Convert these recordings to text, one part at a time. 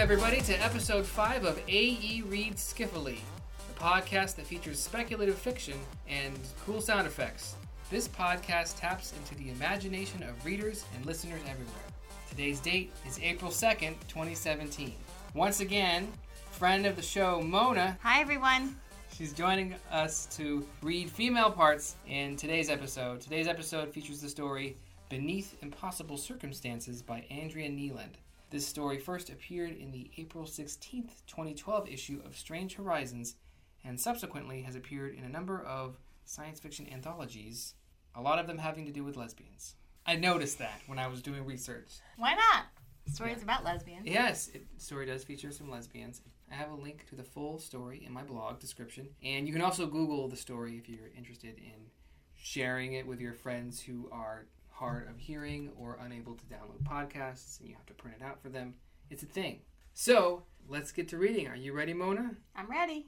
everybody, to episode 5 of A.E. Reads Skiffily, the podcast that features speculative fiction and cool sound effects. This podcast taps into the imagination of readers and listeners everywhere. Today's date is April 2nd, 2017. Once again, friend of the show, Mona. Hi, everyone. She's joining us to read female parts in today's episode. Today's episode features the story Beneath Impossible Circumstances by Andrea Neeland. This story first appeared in the April 16th, 2012 issue of Strange Horizons and subsequently has appeared in a number of science fiction anthologies, a lot of them having to do with lesbians. I noticed that when I was doing research. Why not? The story's about lesbians. Yes, the story does feature some lesbians. I have a link to the full story in my blog description, and you can also Google the story if you're interested in sharing it with your friends who are hard of hearing or unable to download podcasts and you have to print it out for them. It's a thing. So, let's get to reading. Are you ready, Mona? I'm ready.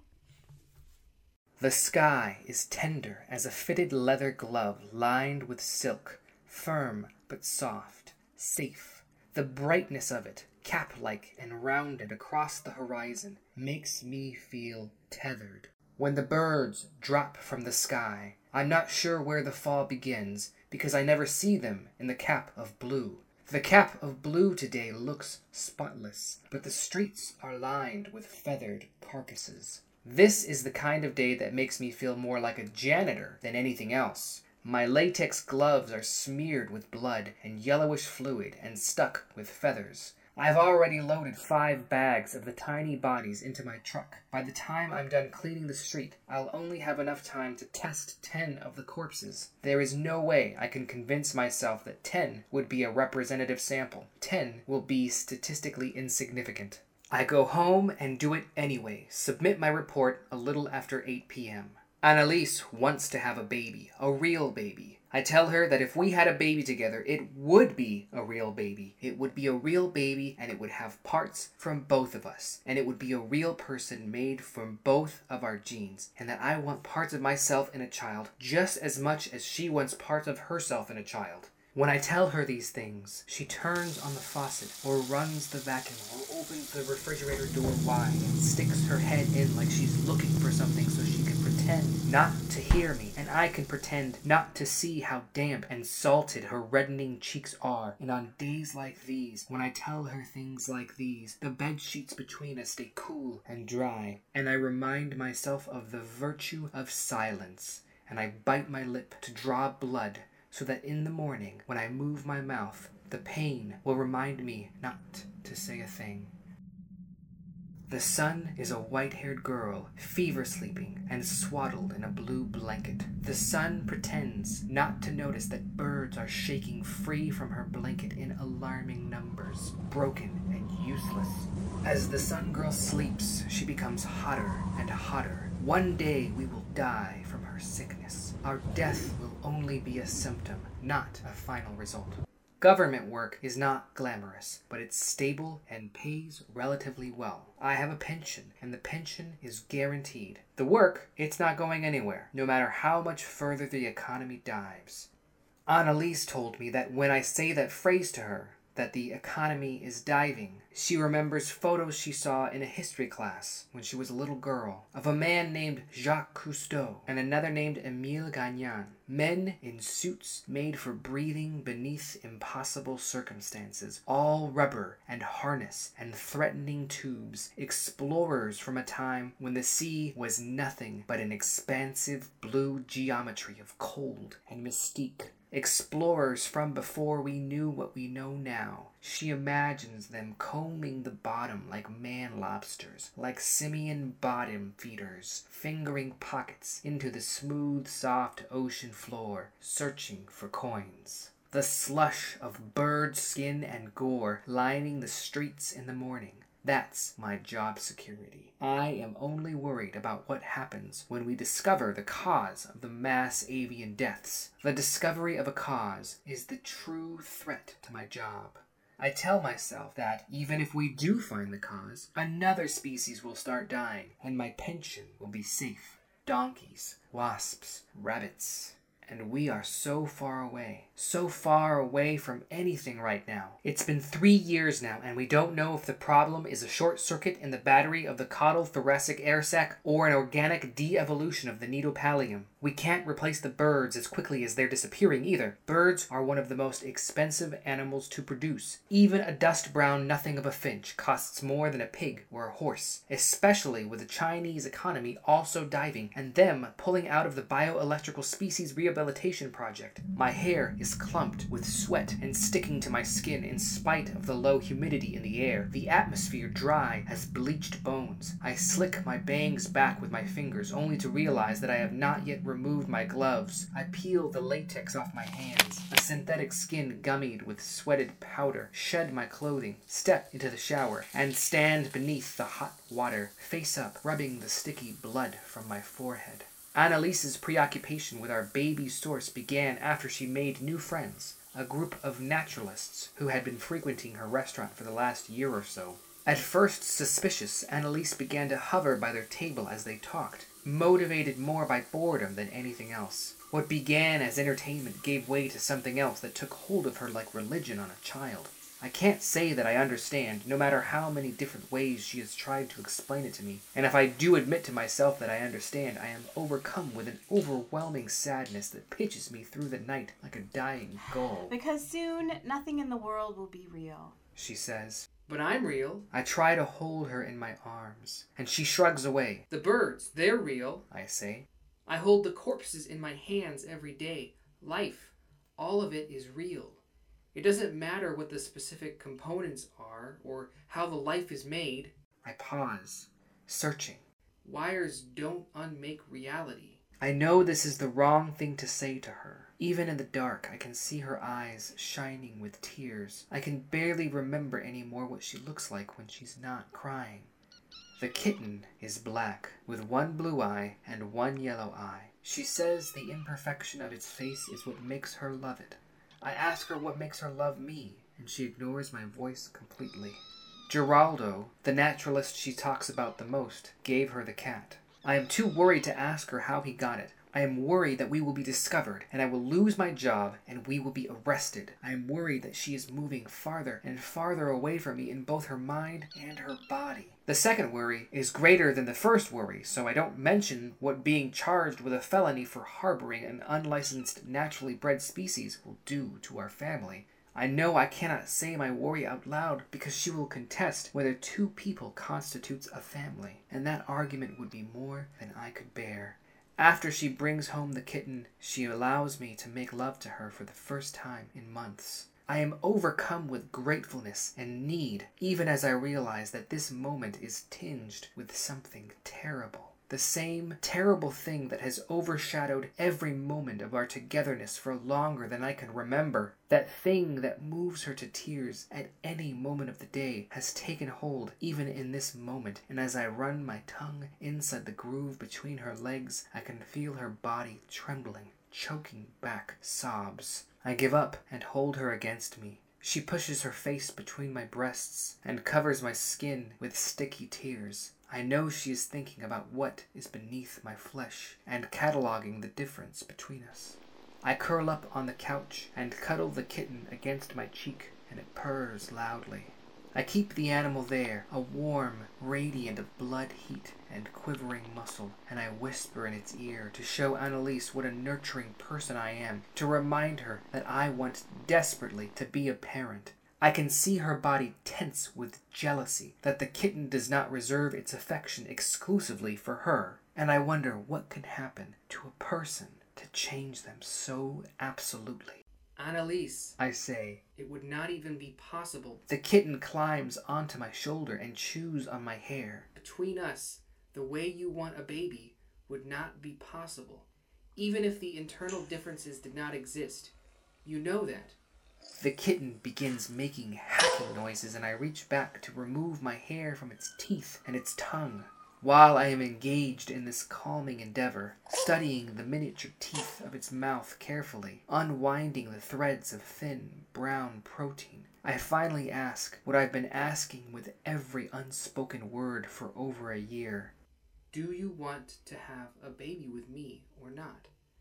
The sky is tender as a fitted leather glove lined with silk, firm but soft, safe. The brightness of it, cap-like and rounded across the horizon, makes me feel tethered. When the birds drop from the sky, I'm not sure where the fall begins, because I never see them in the cap of blue. The cap of blue today looks spotless, but the streets are lined with feathered carcasses. This is the kind of day that makes me feel more like a janitor than anything else. My latex gloves are smeared with blood and yellowish fluid and stuck with feathers. I've already loaded 5 bags of the tiny bodies into my truck. By the time I'm done cleaning the street, I'll only have enough time to test 10 of the corpses. There is no way I can convince myself that 10 would be a representative sample. 10 will be statistically insignificant. I go home and do it anyway, submit my report a little after 8 p.m. Annalise wants to have a baby, a real baby. I tell her that if we had a baby together, it would be a real baby. It would be a real baby, and it would have parts from both of us. And it would be a real person made from both of our genes. And that I want parts of myself in a child just as much as she wants parts of herself in a child. When I tell her these things, she turns on the faucet, or runs the vacuum, or opens the refrigerator door wide, and sticks her head in like she's looking for something so she can pretend not to hear me, and I can pretend not to see how damp and salted her reddening cheeks are. And on days like these, when I tell her things like these, the bed sheets between us stay cool and dry, and I remind myself of the virtue of silence, and I bite my lip to draw blood, so that in the morning, when I move my mouth, the pain will remind me not to say a thing. The sun is a white-haired girl, fever-sleeping and swaddled in a blue blanket. The sun pretends not to notice that birds are shaking free from her blanket in alarming numbers, broken and useless. As the sun girl sleeps, she becomes hotter and hotter. One day we will die from her sickness. Our death will only be a symptom, not a final result. Government work is not glamorous, but it's stable and pays relatively well. I have a pension, and the pension is guaranteed. The work, it's not going anywhere, no matter how much further the economy dives. Annalise told me that when I say that phrase to her, that the economy is diving, she remembers photos she saw in a history class when she was a little girl of a man named Jacques Cousteau and another named Émile Gagnan. Men in suits made for breathing beneath impossible circumstances, all rubber and harness and threatening tubes, explorers from a time when the sea was nothing but an expansive blue geometry of cold and mystique. Explorers from before we knew what we know now. She imagines them combing the bottom like man lobsters, like simian bottom feeders, fingering pockets into the smooth, soft ocean floor, searching for coins. The slush of bird skin and gore lining the streets in the morning. That's my job security. I am only worried about what happens when we discover the cause of the mass avian deaths. The discovery of a cause is the true threat to my job. I tell myself that even if we do find the cause, another species will start dying, and my pension will be safe. Donkeys, wasps, rabbits, And we are so far away from anything right now. It's been 3 years now, and we don't know if the problem is a short circuit in the battery of the caudal thoracic air sac or an organic de-evolution of the nidopallium. We can't replace the birds as quickly as they're disappearing either. Birds are one of the most expensive animals to produce. Even a dust brown nothing of a finch costs more than a pig or a horse, especially with the Chinese economy also diving and them pulling out of the bioelectrical species rehabilitation project. My hair is clumped with sweat and sticking to my skin in spite of the low humidity in the air. The atmosphere dry as bleached bones. I slick my bangs back with my fingers only to realize that I have not yet removed my gloves. I peel the latex off my hands, the synthetic skin gummied with sweated powder, shed my clothing, step into the shower, and stand beneath the hot water, face up, rubbing the sticky blood from my forehead. Annalise's preoccupation with our baby source began after she made new friends, a group of naturalists who had been frequenting her restaurant for the last year or so. At first suspicious, Annalise began to hover by their table as they talked, motivated more by boredom than anything else. What began as entertainment gave way to something else that took hold of her like religion on a child. I can't say that I understand, no matter how many different ways she has tried to explain it to me, and if I do admit to myself that I understand, I am overcome with an overwhelming sadness that pitches me through the night like a dying gull. Because soon, nothing in the world will be real, she says. But I'm real. I try to hold her in my arms, and she shrugs away. The birds, they're real, I say. I hold the corpses in my hands every day. Life, all of it is real. It doesn't matter what the specific components are, or how the life is made. I pause, searching. Wires don't unmake reality. I know this is the wrong thing to say to her. Even in the dark, I can see her eyes shining with tears. I can barely remember anymore what she looks like when she's not crying. The kitten is black, with one blue eye and one yellow eye. She says the imperfection of its face is what makes her love it. I ask her what makes her love me, and she ignores my voice completely. Geraldo, the naturalist she talks about the most, gave her the cat. I am too worried to ask her how he got it. I am worried that we will be discovered, and I will lose my job, and we will be arrested. I am worried that she is moving farther and farther away from me in both her mind and her body. The second worry is greater than the first worry, so I don't mention what being charged with a felony for harboring an unlicensed naturally bred species will do to our family. I know I cannot say my worry out loud because she will contest whether two people constitutes a family, and that argument would be more than I could bear. After she brings home the kitten, she allows me to make love to her for the first time in months. I am overcome with gratefulness and need, even as I realize that this moment is tinged with something terrible. The same terrible thing that has overshadowed every moment of our togetherness for longer than I can remember. That thing that moves her to tears at any moment of the day has taken hold even in this moment, and as I run my tongue inside the groove between her legs, I can feel her body trembling, choking back sobs. I give up and hold her against me. She pushes her face between my breasts and covers my skin with sticky tears. I know she is thinking about what is beneath my flesh and cataloging the difference between us. I curl up on the couch and cuddle the kitten against my cheek, and it purrs loudly. I keep the animal there, a warm radiant of blood heat and quivering muscle, and I whisper in its ear to show Annalise what a nurturing person I am, to remind her that I want desperately to be a parent. I can see her body tense with jealousy that the kitten does not reserve its affection exclusively for her, and I wonder what can happen to a person to change them so absolutely. Annalise, I say, it would not even be possible. The kitten climbs onto my shoulder and chews on my hair. Between us, the way you want a baby would not be possible, even if the internal differences did not exist. You know that. The kitten begins making hacking noises, and I reach back to remove my hair from its teeth and its tongue. While I am engaged in this calming endeavor, studying the miniature teeth of its mouth carefully, unwinding the threads of thin, brown protein, I finally ask what I've been asking with every unspoken word for over a year. Do you want to have a baby with me or not?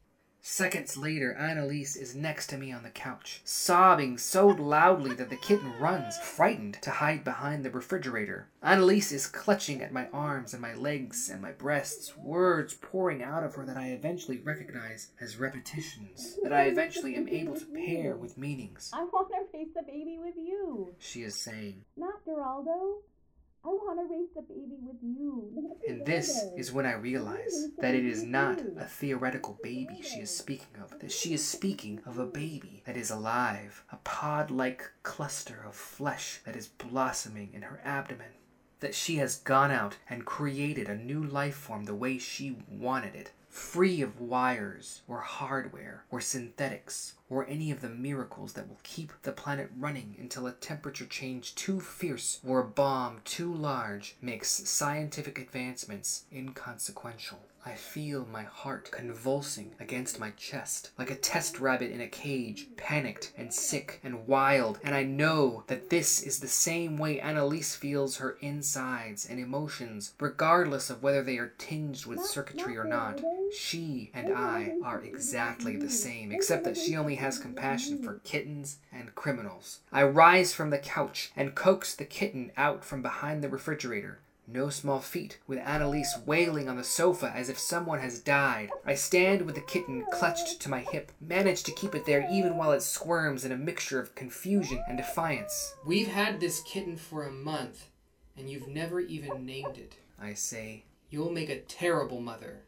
Seconds later, Annalise is next to me on the couch, sobbing so loudly that the kitten runs, frightened, to hide behind the refrigerator. Annalise is clutching at my arms and my legs and my breasts, words pouring out of her that I eventually recognize as repetitions, that I eventually am able to pair with meanings. I want to raise the baby with you. She is saying. Not Geraldo. I want to raise the baby with you. And this is when I realize that it is not a theoretical baby she is speaking of, that she is speaking of a baby that is alive, a pod-like cluster of flesh that is blossoming in her abdomen, that she has gone out and created a new life form the way she wanted it, free of wires or hardware or synthetics or any of the miracles that will keep the planet running until a temperature change too fierce or a bomb too large makes scientific advancements inconsequential. I feel my heart convulsing against my chest, like a test rabbit in a cage, panicked and sick and wild, and I know that this is the same way Annalise feels her insides and emotions, regardless of whether they are tinged with circuitry or not. She and I are exactly the same, except that she only has compassion for kittens and criminals. I rise from the couch and coax the kitten out from behind the refrigerator. No small feat, with Annalise wailing on the sofa as if someone has died. I stand with the kitten clutched to my hip, manage to keep it there even while it squirms in a mixture of confusion and defiance. We've had this kitten for a month, and you've never even named it, I say. You'll make a terrible mother.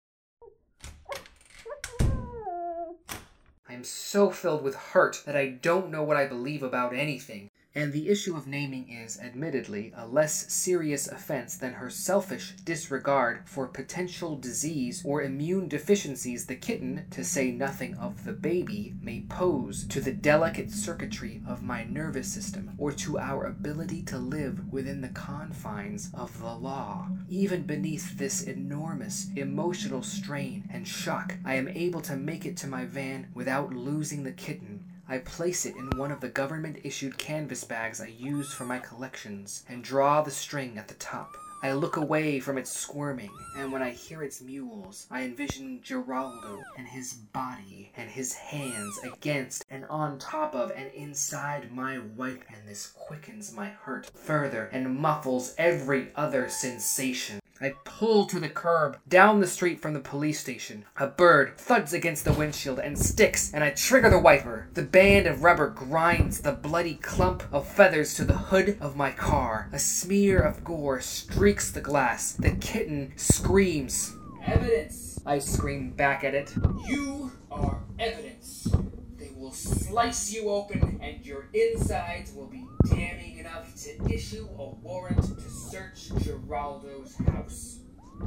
I am so filled with hurt that I don't know what I believe about anything. And the issue of naming is, admittedly, a less serious offense than her selfish disregard for potential disease or immune deficiencies the kitten, to say nothing of the baby, may pose to the delicate circuitry of my nervous system or to our ability to live within the confines of the law. Even beneath this enormous emotional strain and shock, I am able to make it to my van without losing the kitten. I place it in one of the government-issued canvas bags I use for my collections and draw the string at the top. I look away from its squirming, and when I hear its mewls, I envision Geraldo and his body and his hands against and on top of and inside my wife, and this quickens my hurt further and muffles every other sensation. I pull to the curb, down the street from the police station. A bird thuds against the windshield and sticks, and I trigger the wiper. The band of rubber grinds the bloody clump of feathers to the hood of my car. A smear of gore streaks the glass. The kitten screams. "Evidence!" I scream back at it. "You are evidence. They will slice you open, and your insides will be damning enough to issue a warrant to search Geraldo's house."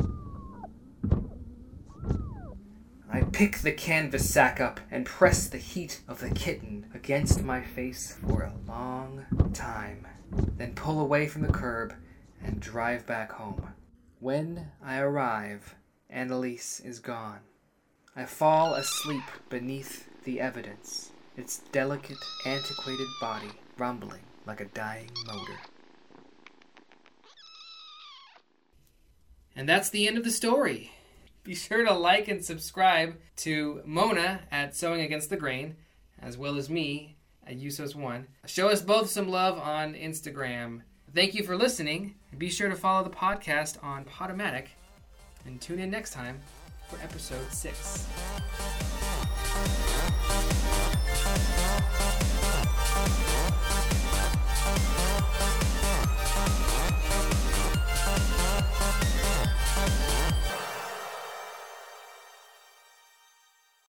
I pick the canvas sack up and press the heat of the kitten against my face for a long time, then pull away from the curb and drive back home. When I arrive, Annalise is gone. I fall asleep beneath the evidence, its delicate, antiquated body rumbling like a dying motor. And that's the end of the story. Be sure to like and subscribe to Mona at Sewing Against the Grain, as well as me at Usos1. Show us both some love on Instagram. Thank you for listening. Be sure to follow the podcast on Podomatic, and tune in next time for episode 6.